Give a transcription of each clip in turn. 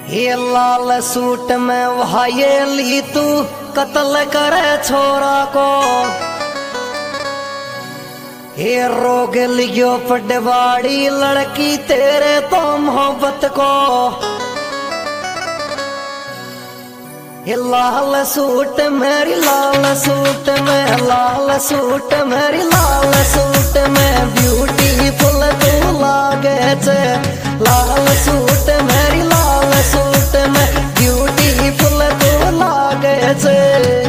ये लाल सूट में वहाये ली तू कत्ल करे छोरा को। ये रोग लियो पटवाड़ी लड़की तेरे तो मोहब्बत को। ये लाल सूट मेरी लाल सूट में लाल सूट मेरी लाल सूट में ब्यूटीफुल तू लागे छे। लाल सूट मेरी लाल सूट में ब्यूटीफुल तू लागे छे।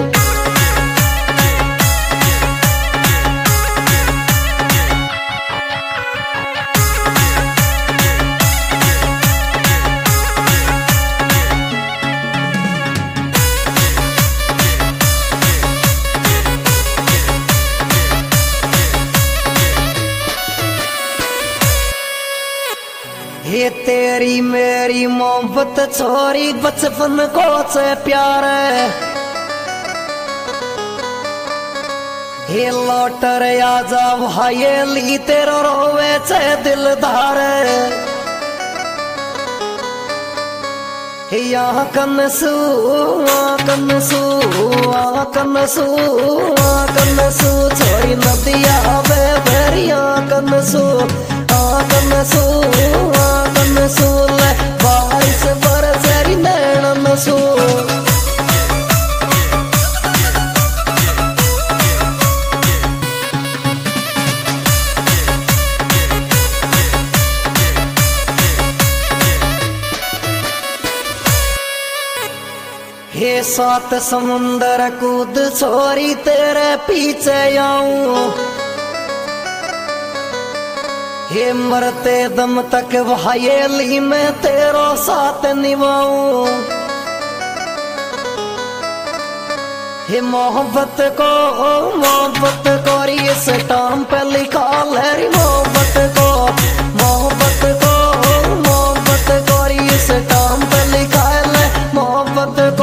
ये तेरी मेरी मोहब्बत छोरी बचपन को से प्यार है। ये लौटर आजा भाई ली तेरो रोवे से दिलदार। यहाँ कनसू कनसू कनसू कनसू छोरी नदिया बे भरिया कनसू कनसू कनसू ले बारिश बरसेरी नैन नसू। हे सात समुंदर कूद छोरी तेरे पीछे आऊं। हे मरते दम तक वहायली में तेरो साथ निभाऊं। हे मोहब्बत को इस टाम पे लिखा लहरी मोहब्बत को। मोहब्बत को इस टाम पे लिखा ले मोहब्बत को।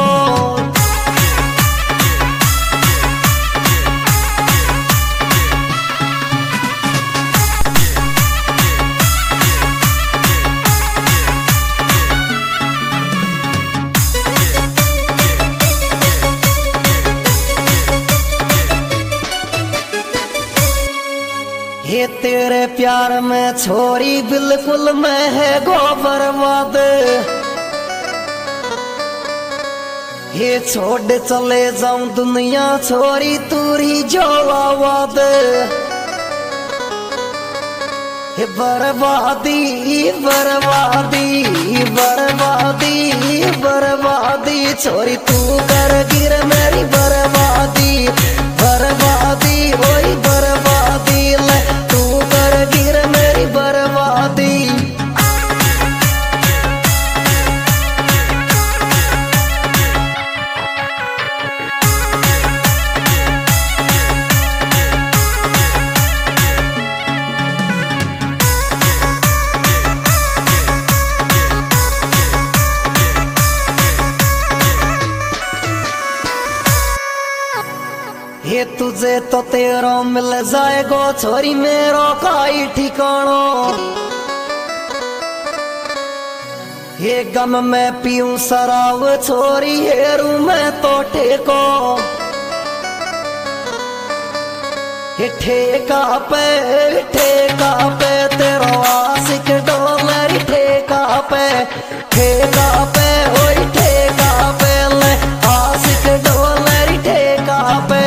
ये तेरे प्यार में छोरी बिल्कुल मैं है गो बर्बाद। ये छोड़ चले जाऊं दुनिया छोरी तूरी जो आवाद। ये बर्बादी बर्बादी बर्बादी बर्बादी छोरी तू कर गिर मेरी बर्बादी। बर्बादी ओई बर्बादी ले तू कर गिर मेरी बर्बादी। ये तुझे तो तेरो मिल जाएगो छोरी मेरो काई ठिकानो। ये गम में पीऊं शराब छोरी हेरू मैं तो ठेको। ये ठेका पे तेरो आशिक डोलरी ठेका पे ओई ठेका पे ले आशिक डोलरी ठेका पे।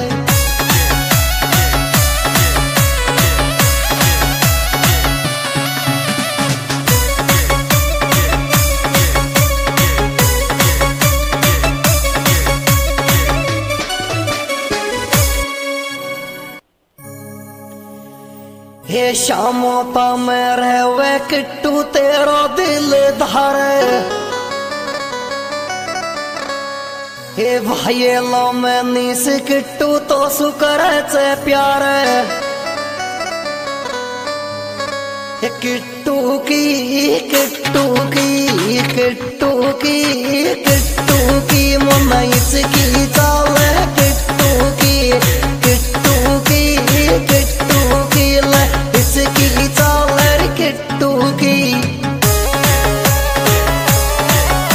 हे शामोता में रहवे किट्टू तेरो दिल धारे। हे भाई लो में नीस किट्टू तो सुकर से प्यार। हे किट्टू की मन इसकी चाल किट्टू की ले इसकी चाल किट्टू की।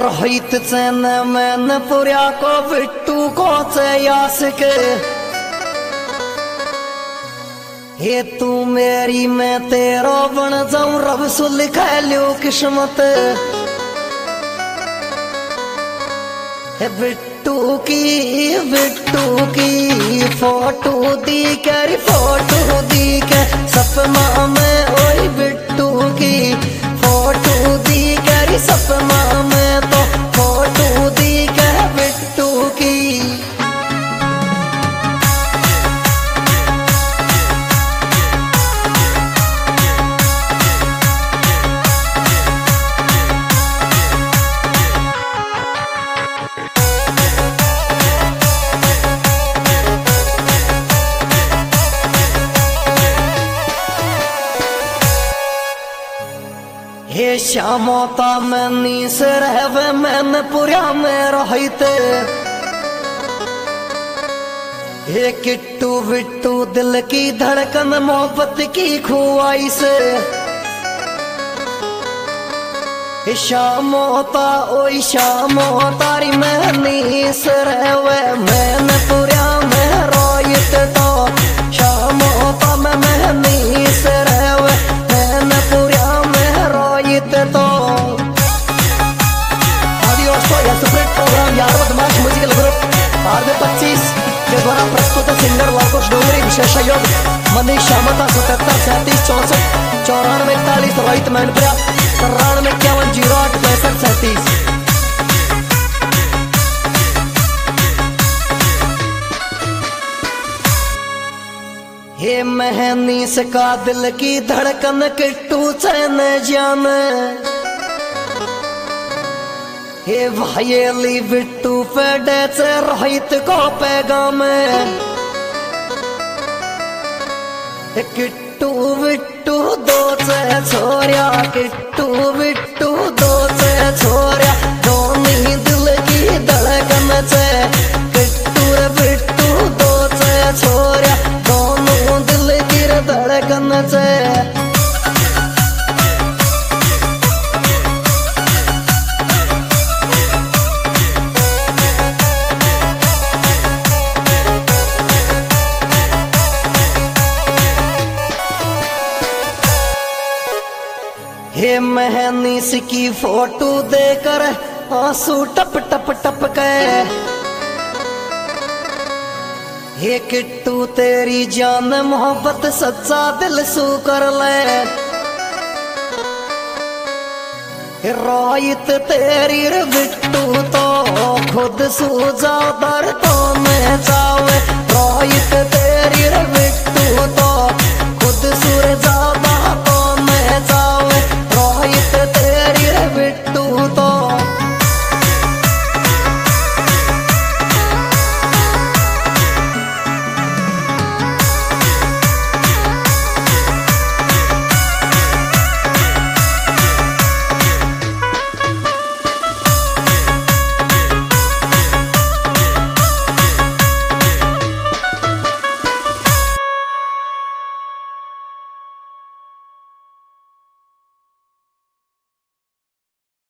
रोहित चैन मैन पुरिया को बिट्टू को चयास के हे तू मेरी मैं तेरा बन जाऊं रब सु लिखा लियो किस्मत हे बिट्टू की फोटो दी कर फोटो दी के सपना में ओए बिट्टू की फोटो दी कर सपना में तो फोटो दी के बिट्टू की हे श्यामोता में नीस रहवे मैंने पुरिया में रहते हे किट्टू बिट्टू दिल की धड़कन मोहब्बत की ख्वाहिश हे श्यामोता ओई श्यामोतारी में नीस रहवे मैंने पुरिया में रहते तो श्यामोता में नीस रहवे मैंने पुरिया तो सेपरेट प्रोग्राम यादव मार्च म्यूजिकल ग्रुप RB25 के द्वारा प्रस्तुत सिंगर वाकोश डोंगरी विशेष सहयोग मनीष श्यामता 77 37 64 94 41 रोहित मैनपुरा 93 51 08 65 37। हे महनीस का दिल की धड़कन किट्टू चैन जान हे भाईली बिट्टू पेड़े से रोहित को पैगाम किट्टू बिट्टू दो से छोरिया किट्टू बिट्टू दो से छोरिया दोनों दिल की धड़कन से किट्टू बिट्टू दो से छोरिया दोनों दिल की धड़कन से हे महनीस की फोटो देकर आंसू टप टप टप के हे किट्टू तेरी जान मोहब्बत सच्चा दिल सू कर ले रोहित तेरी बिट्टू तो खुद सू जा दर तो मैं चावे